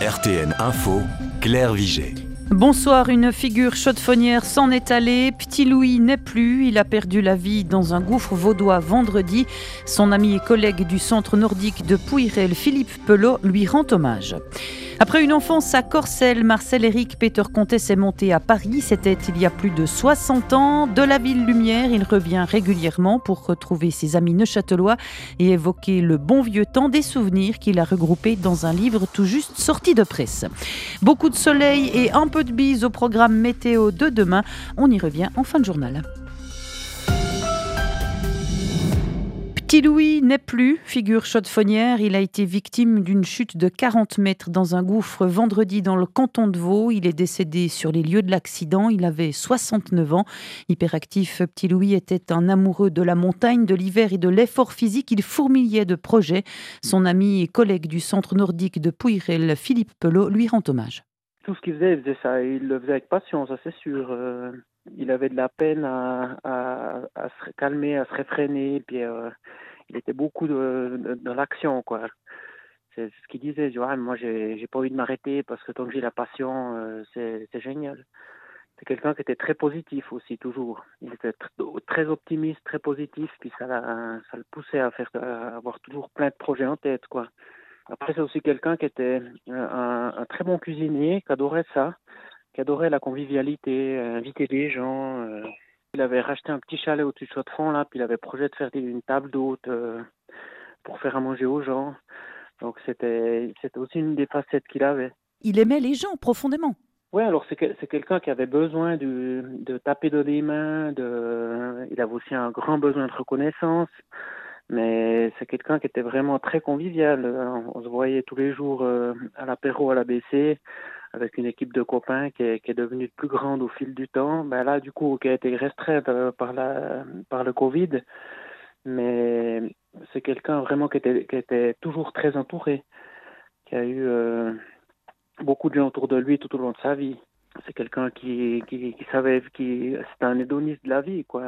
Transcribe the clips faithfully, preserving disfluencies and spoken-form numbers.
R T N Info, Claire Vigée. Bonsoir, une figure chaudefonnière s'en est allée. Petit Louis n'est plus, il a perdu la vie dans un gouffre vaudois vendredi. Son ami et collègue du centre nordique de Pouyrel, Philippe Pelot, lui rend hommage. Après une enfance à Corcelles, Marcel-Éric Peter Comtesse est monté à Paris. C'était il y a plus de soixante ans. De la ville lumière, il revient régulièrement pour retrouver ses amis neuchâtelois et évoquer le bon vieux temps, des souvenirs qu'il a regroupés dans un livre tout juste sorti de presse. Beaucoup de soleil et un peu de bise au programme météo de demain. On y revient en fin de journal. Petit Louis n'est plus, figure chaudefonnière. Il a été victime d'une chute de quarante mètres dans un gouffre vendredi dans le canton de Vaud. Il est décédé sur les lieux de l'accident. Il avait soixante-neuf ans. Hyperactif, Petit Louis était un amoureux de la montagne, de l'hiver et de l'effort physique. Il fourmillait de projets. Son ami et collègue du centre nordique de Pouyrel, Philippe Pelot, lui rend hommage. Tout ce qu'il faisait, il faisait ça. Il le faisait avec passion, ça c'est sûr. Euh, il avait de la peine à, à, à se calmer, à se réfréner. Puis euh, il était beaucoup de, de, de l'action, quoi. C'est ce qu'il disait. Je dis, ouais, moi, j'ai, j'ai pas envie de m'arrêter parce que tant que j'ai la passion, euh, c'est, c'est génial. C'est quelqu'un qui était très positif aussi, toujours. Il était tr- très optimiste, très positif. Puis ça, ça le poussait à faire, à avoir toujours plein de projets en tête, quoi. Après, c'est aussi quelqu'un qui était un, un très bon cuisinier, qui adorait ça, qui adorait la convivialité, inviter des gens. Euh. Il avait racheté un petit chalet au-dessus de Chaux-de-Fonds, là, puis il avait projet de faire une table d'hôtes euh, pour faire à manger aux gens. Donc, c'était, c'était aussi une des facettes qu'il avait. Il aimait les gens profondément. Oui, alors c'est, que, c'est quelqu'un qui avait besoin de, de taper dans des mains. De, il avait aussi un grand besoin de reconnaissance. Mais c'est quelqu'un qui était vraiment très convivial. On se voyait tous les jours euh, à l'apéro à l'A B C avec une équipe de copains qui est, qui est devenue plus grande au fil du temps. Ben là, du coup, qui a été restreinte euh, par, la, par le Covid. Mais c'est quelqu'un vraiment qui était, qui était toujours très entouré, qui a eu euh, beaucoup de gens autour de lui tout au long de sa vie. C'est quelqu'un qui, qui, qui savait, qui c'était un hédoniste de la vie, quoi.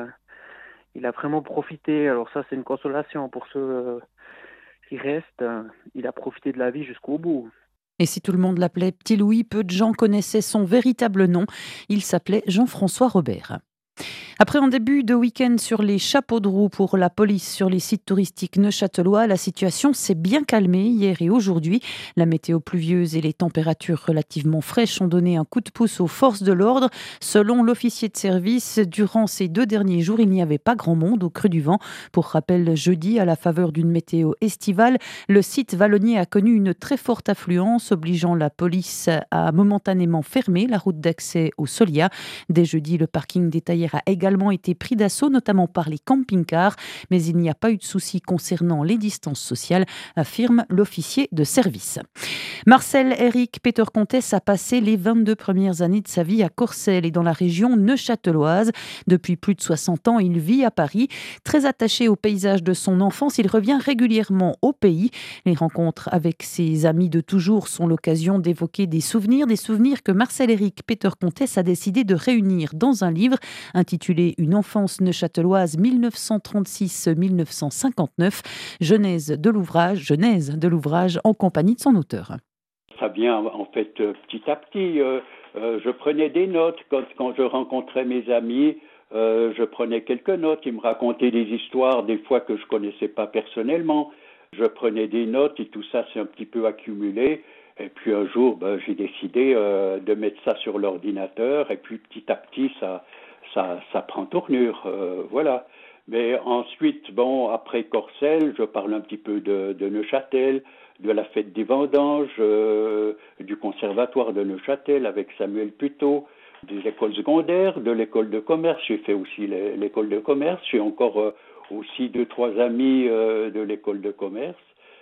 Il a vraiment profité, alors ça c'est une consolation pour ceux euh, qui restent, il a profité de la vie jusqu'au bout. Et si tout le monde l'appelait Petit Louis, peu de gens connaissaient son véritable nom. Il s'appelait Jean-François Robert. Après un début de week-end sur les chapeaux de roue pour la police sur les sites touristiques neuchâtelois, la situation s'est bien calmée hier et aujourd'hui. La météo pluvieuse et les températures relativement fraîches ont donné un coup de pouce aux forces de l'ordre. Selon l'officier de service, durant ces deux derniers jours, il n'y avait pas grand monde au creux du vent. Pour rappel, jeudi, à la faveur d'une météo estivale, le site vallonnier a connu une très forte affluence, obligeant la police à momentanément fermer la route d'accès au Solia. Dès jeudi, le parking des Taillères a également été pris d'assaut, notamment par les camping-cars, mais il n'y a pas eu de souci concernant les distances sociales, affirme l'officier de service. Marcel-Éric Peter Comtesse a passé les vingt-deux premières années de sa vie à Corcelles et dans la région neuchâteloise. Depuis plus de soixante ans, il vit à Paris. Très attaché au paysage de son enfance, il revient régulièrement au pays. Les rencontres avec ses amis de toujours sont l'occasion d'évoquer des souvenirs, des souvenirs que Marcel-Éric Peter Comtesse a décidé de réunir dans un livre intitulé Une enfance neuchâteloise mille neuf cent trente-six à mille neuf cent cinquante-neuf, genèse de l'ouvrage, genèse de l'ouvrage en compagnie de son auteur. Ça vient en fait petit à petit. Euh, euh, je prenais des notes quand, quand je rencontrais mes amis. Euh, je prenais quelques notes. Ils me racontaient des histoires des fois que je connaissais pas personnellement. Je prenais des notes et tout ça s'est un petit peu accumulé. Et puis un jour, ben, j'ai décidé euh, de mettre ça sur l'ordinateur. Et puis petit à petit, ça Ça, ça prend tournure, euh, voilà. Mais ensuite, bon, après Corcelles, je parle un petit peu de, de Neuchâtel, de la fête des vendanges, euh, du conservatoire de Neuchâtel avec Samuel Puteaux, des écoles secondaires, de l'école de commerce. J'ai fait aussi les, l'école de commerce. J'ai encore euh, aussi deux, trois amis euh, de l'école de commerce.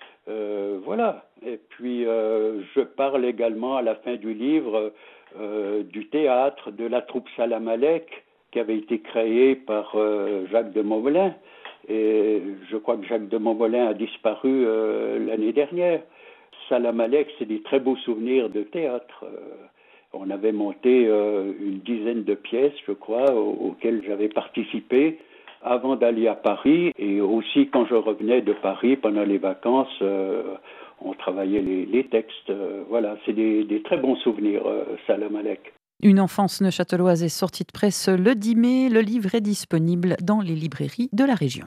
Euh, voilà. Et puis, euh, je parle également à la fin du livre euh, du théâtre, de la troupe Salamalek, qui avait été créé par euh, Jacques de Montvolin. Et je crois que Jacques de Montvolin a disparu euh, l'année dernière. Salamalek, c'est des très beaux souvenirs de théâtre. Euh, on avait monté euh, une dizaine de pièces, je crois, aux, auxquelles j'avais participé avant d'aller à Paris. Et aussi, quand je revenais de Paris pendant les vacances, euh, on travaillait les, les textes. Euh, voilà, c'est des, des très bons souvenirs, euh, Salam Alek. Une enfance neuchâteloise est sortie de presse le dix mai. Le livre est disponible dans les librairies de la région.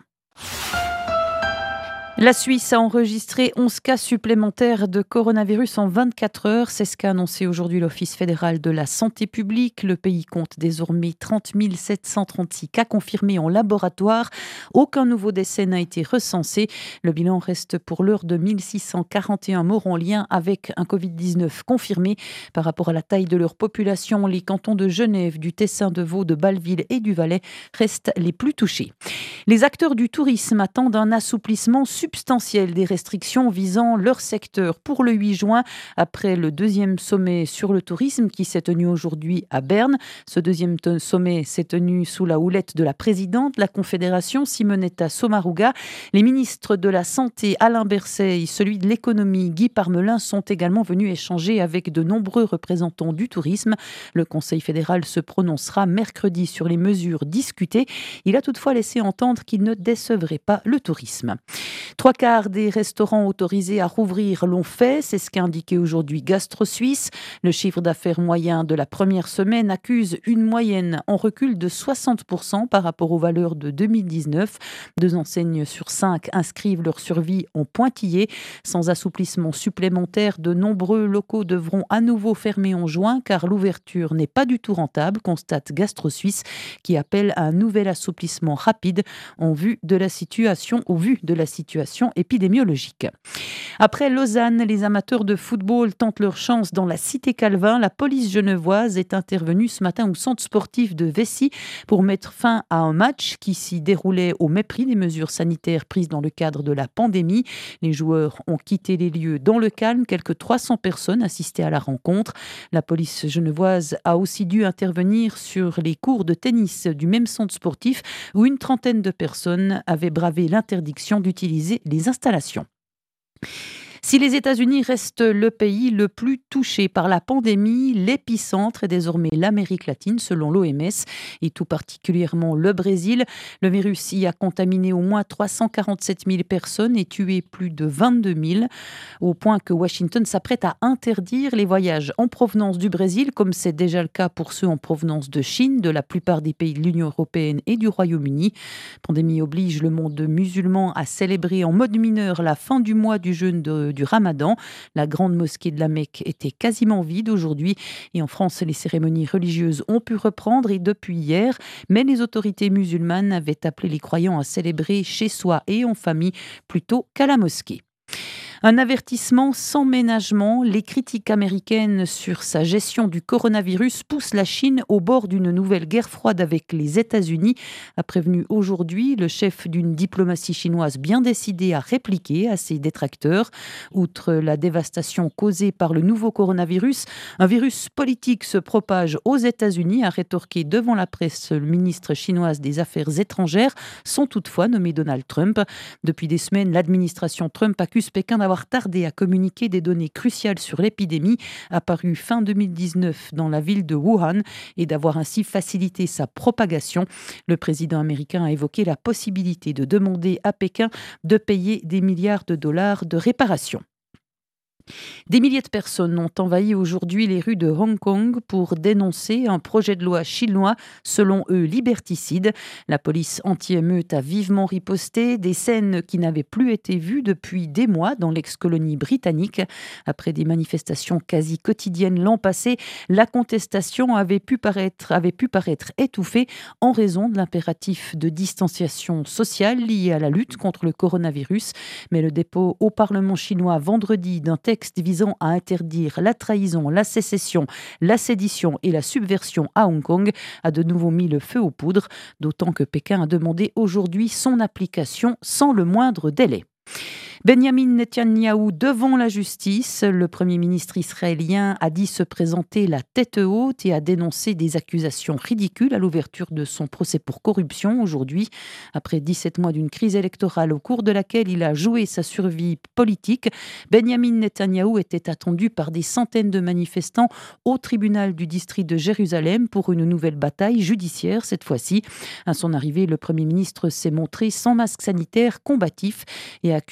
La Suisse a enregistré onze cas supplémentaires de coronavirus en vingt-quatre heures. C'est ce qu'a annoncé aujourd'hui l'Office fédéral de la santé publique. Le pays compte désormais trente mille sept cent trente-six cas confirmés en laboratoire. Aucun nouveau décès n'a été recensé. Le bilan reste pour l'heure de mille six cent quarante et un morts en lien avec un covid dix-neuf confirmé. Par rapport à la taille de leur population, les cantons de Genève, du Tessin, de Vaud, de Bâle-Ville et du Valais restent les plus touchés. Les acteurs du tourisme attendent un assouplissement substantiel des restrictions visant leur secteur pour le huit juin, après le deuxième sommet sur le tourisme qui s'est tenu aujourd'hui à Berne. Ce deuxième t- sommet s'est tenu sous la houlette de la présidente de la Confédération, Simonetta Sommaruga. Les ministres de la Santé, Alain Berset, et celui de l'économie, Guy Parmelin, sont également venus échanger avec de nombreux représentants du tourisme. Le Conseil fédéral se prononcera mercredi sur les mesures discutées. Il a toutefois laissé entendre qu'il ne décevrait pas le tourisme. Trois quarts des restaurants autorisés à rouvrir l'ont fait, c'est ce qu'a indiqué aujourd'hui Gastro Suisse. Le chiffre d'affaires moyen de la première semaine accuse une moyenne en recul de soixante pour cent par rapport aux valeurs de deux mille dix-neuf. Deux enseignes sur cinq inscrivent leur survie en pointillé. Sans assouplissement supplémentaire, de nombreux locaux devront à nouveau fermer en juin car l'ouverture n'est pas du tout rentable, constate Gastro Suisse, qui appelle à un nouvel assouplissement rapide en vue de la situation, au vu de la situation épidémiologique. Après Lausanne, les amateurs de football tentent leur chance dans la cité Calvin. La police genevoise est intervenue ce matin au centre sportif de Vessy pour mettre fin à un match qui s'y déroulait au mépris des mesures sanitaires prises dans le cadre de la pandémie. Les joueurs ont quitté les lieux dans le calme. Quelques trois cents personnes assistaient à la rencontre. La police genevoise a aussi dû intervenir sur les cours de tennis du même centre sportif où une trentaine de personnes avaient bravé l'interdiction d'utiliser les installations. Si les États-Unis restent le pays le plus touché par la pandémie, l'épicentre est désormais l'Amérique latine, selon l'O M S, et tout particulièrement le Brésil. Le virus y a contaminé au moins trois cent quarante-sept mille personnes et tué plus de vingt-deux mille, au point que Washington s'apprête à interdire les voyages en provenance du Brésil, comme c'est déjà le cas pour ceux en provenance de Chine, de la plupart des pays de l'Union européenne et du Royaume-Uni. Pandémie oblige le monde musulman à célébrer en mode mineur la fin du mois du jeûne de du Ramadan. La grande mosquée de la Mecque était quasiment vide aujourd'hui et en France, les cérémonies religieuses ont pu reprendre et depuis hier, mais les autorités musulmanes avaient appelé les croyants à célébrer chez soi et en famille plutôt qu'à la mosquée. Un avertissement sans ménagement. Les critiques américaines sur sa gestion du coronavirus poussent la Chine au bord d'une nouvelle guerre froide avec les États-Unis, a prévenu aujourd'hui le chef d'une diplomatie chinoise bien décidée à répliquer à ses détracteurs. Outre la dévastation causée par le nouveau coronavirus, un virus politique se propage aux États-Unis, a rétorqué devant la presse le ministre chinoise des Affaires étrangères, sans toutefois nommer Donald Trump. Depuis des semaines, l'administration Trump accuse Pékin d'avoir tardé à communiquer des données cruciales sur l'épidémie apparue fin deux mille dix-neuf dans la ville de Wuhan et d'avoir ainsi facilité sa propagation. Le président américain a évoqué la possibilité de demander à Pékin de payer des milliards de dollars de réparation. Des milliers de personnes ont envahi aujourd'hui les rues de Hong Kong pour dénoncer un projet de loi chinois, selon eux liberticide. La police anti-émeute a vivement riposté, des scènes qui n'avaient plus été vues depuis des mois dans l'ex-colonie britannique. Après des manifestations quasi quotidiennes l'an passé, la contestation avait pu paraître, avait pu paraître étouffée en raison de l'impératif de distanciation sociale lié à la lutte contre le coronavirus. Mais le dépôt au Parlement chinois vendredi d'un texte visant à interdire la trahison, la sécession, la sédition et la subversion à Hong Kong a de nouveau mis le feu aux poudres, d'autant que Pékin a demandé aujourd'hui son application sans le moindre délai. Benjamin Netanyahou devant la justice. Le Premier ministre israélien a dit se présenter la tête haute et a dénoncé des accusations ridicules à l'ouverture de son procès pour corruption aujourd'hui. Après dix-sept mois d'une crise électorale au cours de laquelle il a joué sa survie politique, Benjamin Netanyahou était attendu par des centaines de manifestants au tribunal du district de Jérusalem pour une nouvelle bataille judiciaire cette fois-ci. À son arrivée, le Premier ministre s'est montré sans masque sanitaire, combatif et a accusé la justice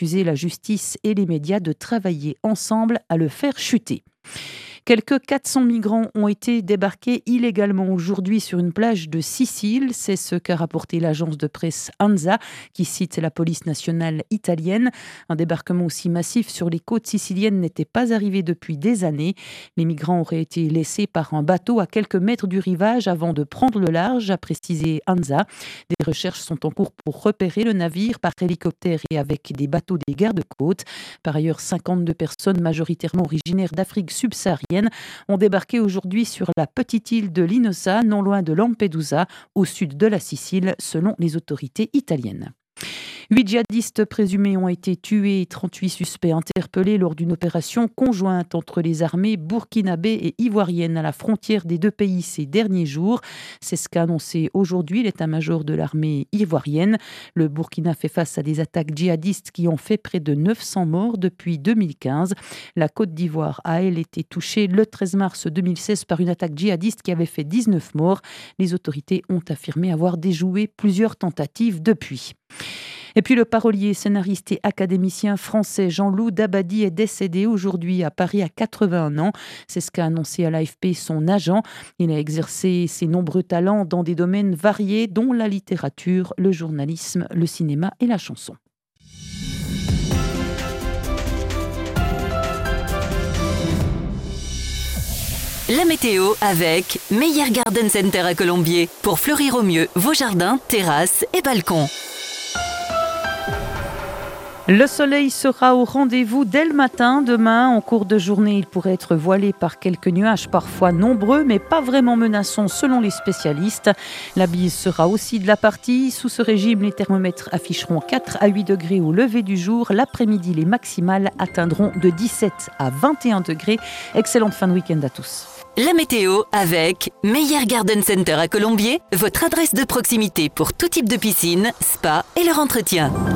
justice et les médias de travailler ensemble à le faire chuter. Quelques quatre cents migrants ont été débarqués illégalement aujourd'hui sur une plage de Sicile. C'est ce qu'a rapporté l'agence de presse ANSA, qui cite la police nationale italienne. Un débarquement aussi massif sur les côtes siciliennes n'était pas arrivé depuis des années. Les migrants auraient été laissés par un bateau à quelques mètres du rivage avant de prendre le large, a précisé ANSA. Des recherches sont en cours pour repérer le navire par hélicoptère et avec des bateaux des gardes-côtes. Par ailleurs, cinquante-deux personnes majoritairement originaires d'Afrique subsaharienne ont débarqué aujourd'hui sur la petite île de Linosa, non loin de Lampedusa, au sud de la Sicile, selon les autorités italiennes. Huit djihadistes présumés ont été tués et trente-huit suspects interpellés lors d'une opération conjointe entre les armées burkinabées et ivoiriennes à la frontière des deux pays ces derniers jours. C'est ce qu'a annoncé aujourd'hui l'état-major de l'armée ivoirienne. Le Burkina fait face à des attaques djihadistes qui ont fait près de neuf cents morts depuis deux mille quinze. La Côte d'Ivoire a, elle, été touchée le treize mars deux mille seize par une attaque djihadiste qui avait fait dix-neuf morts. Les autorités ont affirmé avoir déjoué plusieurs tentatives depuis. Et puis le parolier, scénariste et académicien français Jean-Loup Dabadi est décédé aujourd'hui à Paris à quatre-vingt-un ans. C'est ce qu'a annoncé à l'A F P son agent. Il a exercé ses nombreux talents dans des domaines variés, dont la littérature, le journalisme, le cinéma et la chanson. La météo avec Meyer Garden Center à Colombier pour fleurir au mieux vos jardins, terrasses et balcons. Le soleil sera au rendez-vous dès le matin. Demain, en cours de journée, il pourrait être voilé par quelques nuages, parfois nombreux, mais pas vraiment menaçants selon les spécialistes. La bise sera aussi de la partie. Sous ce régime, les thermomètres afficheront quatre à huit degrés au lever du jour. L'après-midi, les maximales atteindront de dix-sept à vingt et un degrés. Excellente fin de week-end à tous. La météo avec Meyer Garden Center à Colombier, votre adresse de proximité pour tout type de piscine, spa et leur entretien.